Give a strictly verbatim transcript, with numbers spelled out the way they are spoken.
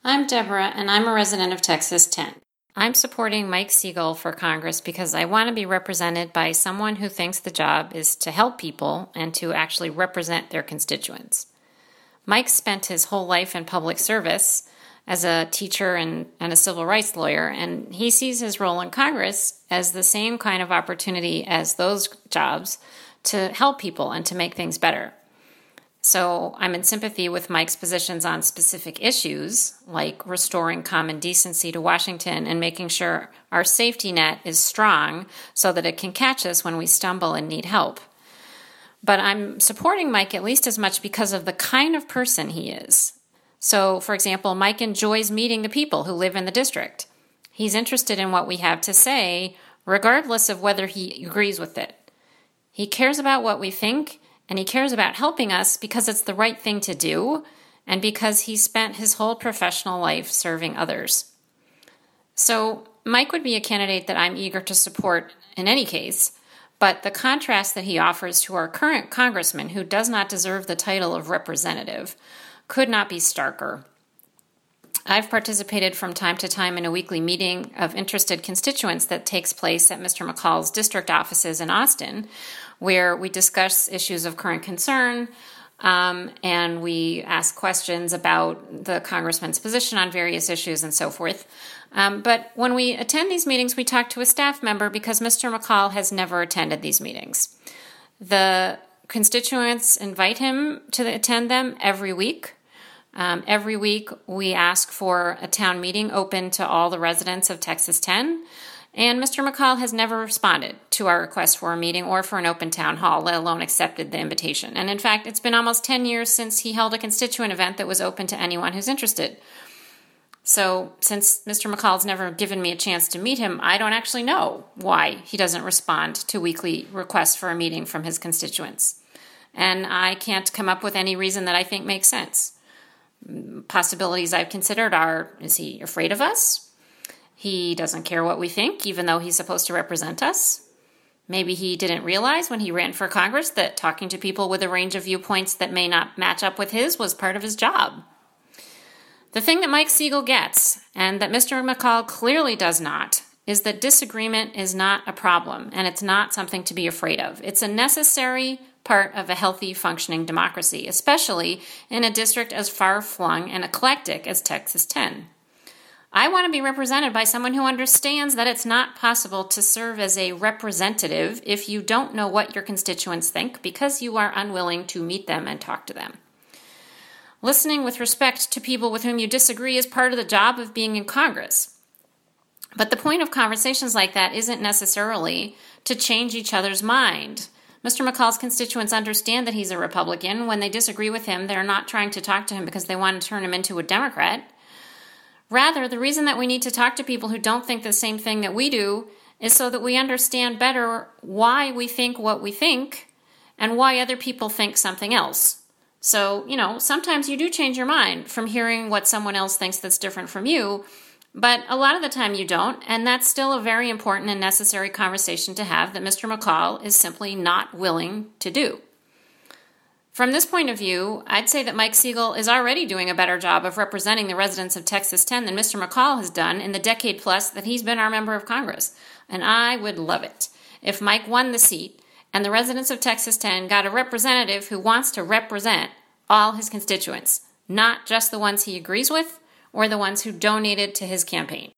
I'm Deborah, and I'm a resident of Texas ten. I'm supporting Mike Siegel for Congress because I want to be represented by someone who thinks the job is to help people and to actually represent their constituents. Mike spent his whole life in public service as a teacher and, and a civil rights lawyer, and he sees his role in Congress as the same kind of opportunity as those jobs to help people and to make things better. So I'm in sympathy with Mike's positions on specific issues, like restoring common decency to Washington and making sure our safety net is strong so that it can catch us when we stumble and need help. But I'm supporting Mike at least as much because of the kind of person he is. So, for example, Mike enjoys meeting the people who live in the district. He's interested in what we have to say, regardless of whether he agrees with it. He cares about what we think, and he cares about helping us because it's the right thing to do and because he spent his whole professional life serving others. So Mike would be a candidate that I'm eager to support in any case, but the contrast that he offers to our current congressman, who does not deserve the title of representative, could not be starker. I've participated from time to time in a weekly meeting of interested constituents that takes place at Mister McCall's district offices in Austin, where we discuss issues of current concern, um, and we ask questions about the congressman's position on various issues and so forth. Um, but when we attend these meetings, we talk to a staff member because Mister McCall has never attended these meetings. The constituents invite him to attend them every week. Um, every week, we ask for a town meeting open to all the residents of Texas ten, and Mister McCall has never responded to our request for a meeting or for an open town hall, let alone accepted the invitation. And in fact, it's been almost ten years since he held a constituent event that was open to anyone who's interested. So since Mister McCall's never given me a chance to meet him, I don't actually know why he doesn't respond to weekly requests for a meeting from his constituents. And I can't come up with any reason that I think makes sense. Possibilities I've considered are, is he afraid of us? He doesn't care what we think, even though he's supposed to represent us. Maybe he didn't realize when he ran for Congress that talking to people with a range of viewpoints that may not match up with his was part of his job. The thing that Mike Siegel gets, and that Mister McCall clearly does not, is that disagreement is not a problem, and it's not something to be afraid of. It's a necessary part of a healthy, functioning democracy, especially in a district as far-flung and eclectic as Texas ten. I want to be represented by someone who understands that it's not possible to serve as a representative if you don't know what your constituents think because you are unwilling to meet them and talk to them. Listening with respect to people with whom you disagree is part of the job of being in Congress. But the point of conversations like that isn't necessarily to change each other's mind. Mister McCall's constituents understand that he's a Republican. When they disagree with him, they're not trying to talk to him because they want to turn him into a Democrat. Rather, the reason that we need to talk to people who don't think the same thing that we do is so that we understand better why we think what we think and why other people think something else. So, you know, sometimes you do change your mind from hearing what someone else thinks that's different from you, but a lot of the time you don't, and that's still a very important and necessary conversation to have that Mister McCall is simply not willing to do. From this point of view, I'd say that Mike Siegel is already doing a better job of representing the residents of Texas ten than Mister McCall has done in the decade plus that he's been our member of Congress. And I would love it if Mike won the seat and the residents of Texas ten got a representative who wants to represent all his constituents, not just the ones he agrees with or the ones who donated to his campaign.